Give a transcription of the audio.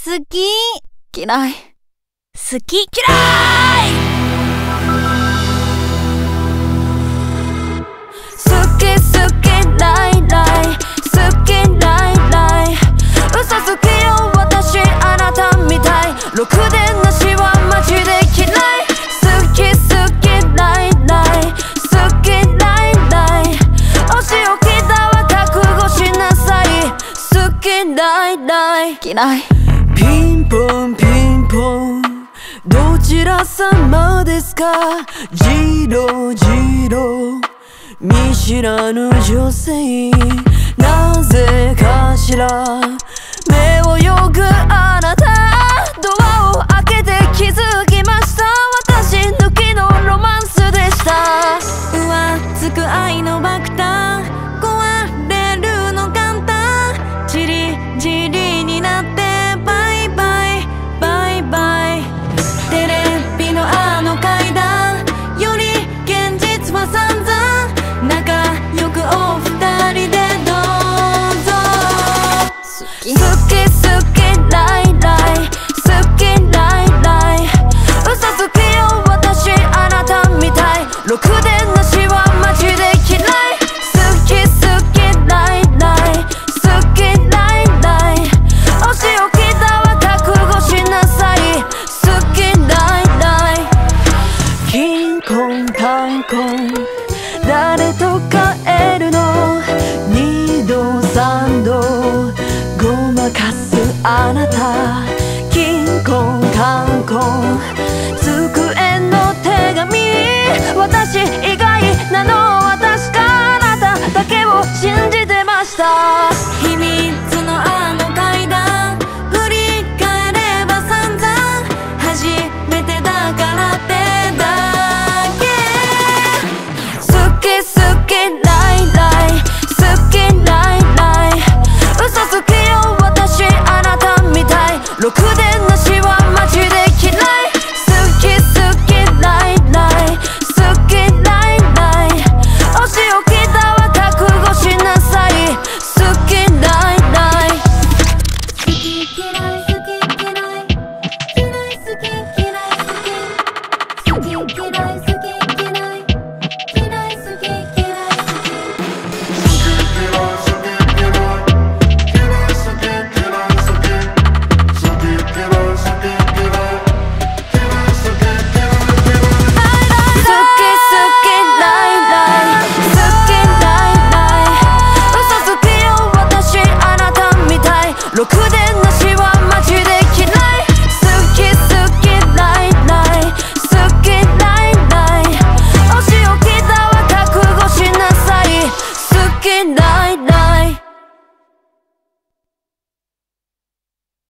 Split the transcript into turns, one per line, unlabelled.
好き嫌い好き嫌い好き好きライライ好きライライ嘘つきよ私あなたみたいろくでなしはマジで嫌い好き好きライライ好きライライお仕置きだわ覚悟しなさい好きライライ嫌いピンポンピンポンどちら様ですかジロジロ見知らぬ女性なぜかしら目をよぐあなたドアを開けて気づきました私抜きのロマンスでした浮つく愛の爆弾壊れるの簡単じりじりになってバイバイバイバイテレビのあの階段より現実は散々仲良くお二人でどうぞ好き好きライライ好きライライ嘘つきよ私あなたみたいろくでなしはマジで嫌い好き好きライライ好きライライお仕置きだわ覚悟しなさい好きライライキンコンカンコン誰と帰るの二度三度ごまかすあなたキンコンカンコン机の手紙私以外なの私かあなただけを信じてました秘密のあの階段振り返れば散々初めてだからってだけ好き好きライライ好きライライ嘘つきよ私あなたみたいろくでなしはマジで嫌い好き好きライライ好きライライお仕置きだわ覚悟しなさい好きライライ好き嫌い